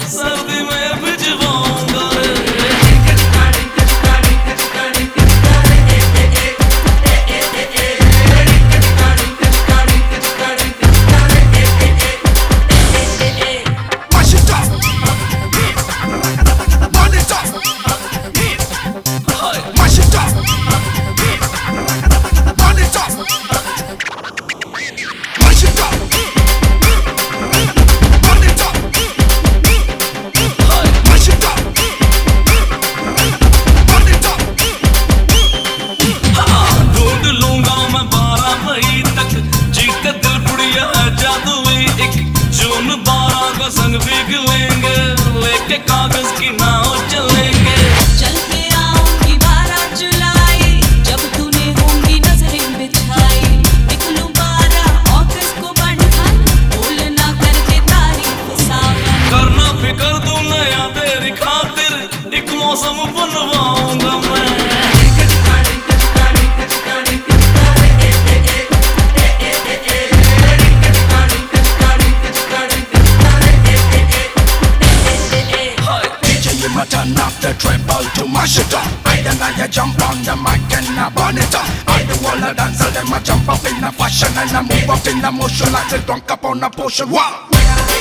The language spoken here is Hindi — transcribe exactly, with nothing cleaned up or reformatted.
सर्दी में भिजवाऊंगा रे। संग भीग लेंगे, लेके कागज की नाव चलेंगे। चल के आऊंगी बारह जुलाई, जब तूने होंगी नजरें बिछाई। निकलूं बारह अगस्त को बंधन, भूल ना करके तारीख सावन। करना फिकर दूं नया तेरी खातिर, एक मौसम बनवाऊंगा मैं। Turn off the treble to mash it up. I and I jump on the mic and I burn it up. I do all the dancer, them I jump up in the fashion and I move up in the motion like a drunk up on a potion. Wow!